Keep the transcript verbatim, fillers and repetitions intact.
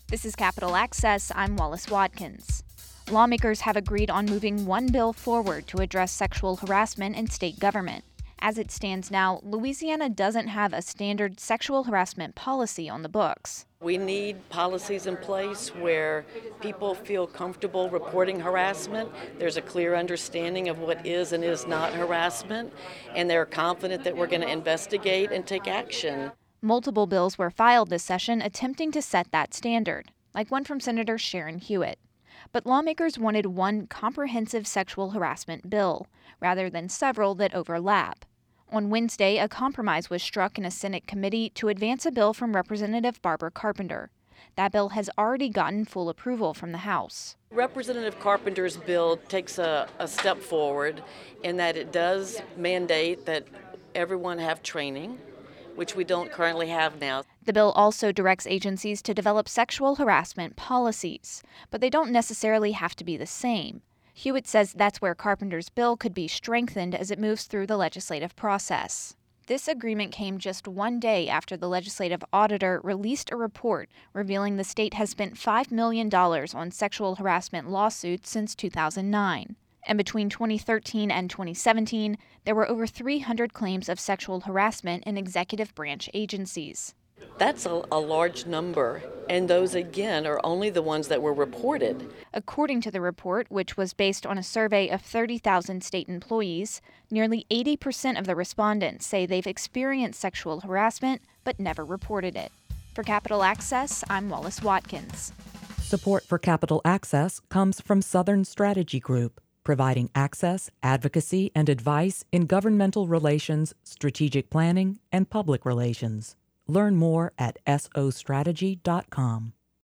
This is Capitol Access. I'm Wallace Watkins. Lawmakers have agreed on moving one bill forward to address sexual harassment in state government. As it stands now, Louisiana doesn't have a standard sexual harassment policy on the books. We need policies in place where people feel comfortable reporting harassment. There's a clear understanding of what is and is not harassment, and they're confident that we're going to investigate and take action. Multiple bills were filed this session attempting to set that standard, like one from Senator Sharon Hewitt. But lawmakers wanted one comprehensive sexual harassment bill, rather than several that overlap. On Wednesday, a compromise was struck in a Senate committee to advance a bill from Representative Barbara Carpenter. That bill has already gotten full approval from the House. Representative Carpenter's bill takes a, a step forward in that it does mandate that everyone have training, which we don't currently have now. The bill also directs agencies to develop sexual harassment policies, but they don't necessarily have to be the same. Hewitt says that's where Carpenter's bill could be strengthened as it moves through the legislative process. This agreement came just one day after the legislative auditor released a report revealing the state has spent five million dollars on sexual harassment lawsuits since two thousand nine. And between twenty thirteen and twenty seventeen, there were over three hundred claims of sexual harassment in executive branch agencies. That's a, a large number, and those, again, are only the ones that were reported. According to the report, which was based on a survey of thirty thousand state employees, nearly eighty percent of the respondents say they've experienced sexual harassment but never reported it. For Capitol Access, I'm Wallace Watkins. Support for Capitol Access comes from Southern Strategy Group, providing access, advocacy, and advice in governmental relations, strategic planning, and public relations. Learn more at S O strategy dot com.